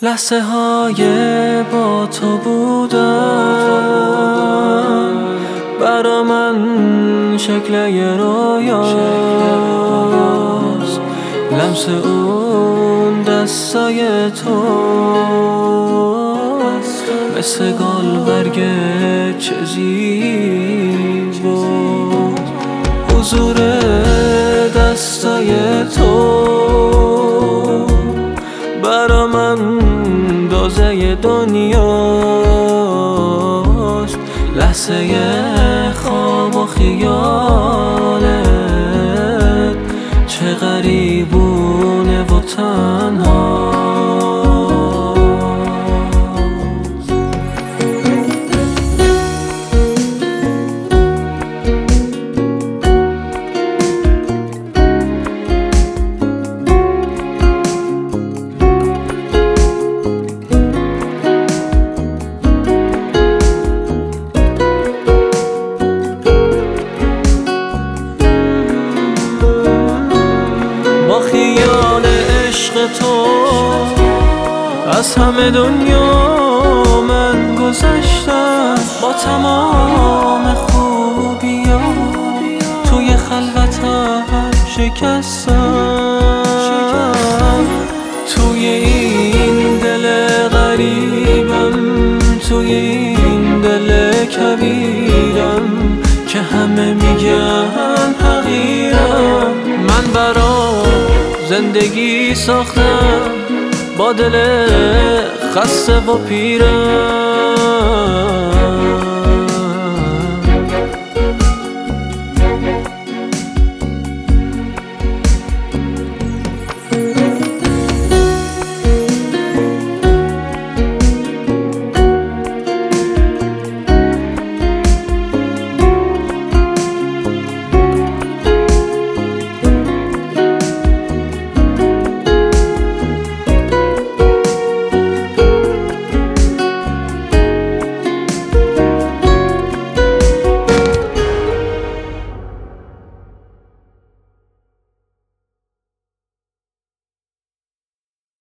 لحظه های با تو بودن برا من شکل یه رویاست، لمس اون دستای تو مثل گل برگ چه زیباست. حضور دستای تو برا من دازه دنیاست، لحظه خواب و خیالت چه غریبونه و تنها. خیال عشق تو از همه دنیا من گذشتم، با تمام خوبیا توی خلوتم شکستم. توی این دل غریبم، توی این دل کبیرم که همه میگن حقیرم. من برا زندگی ساختم با دل خسته و پیرم،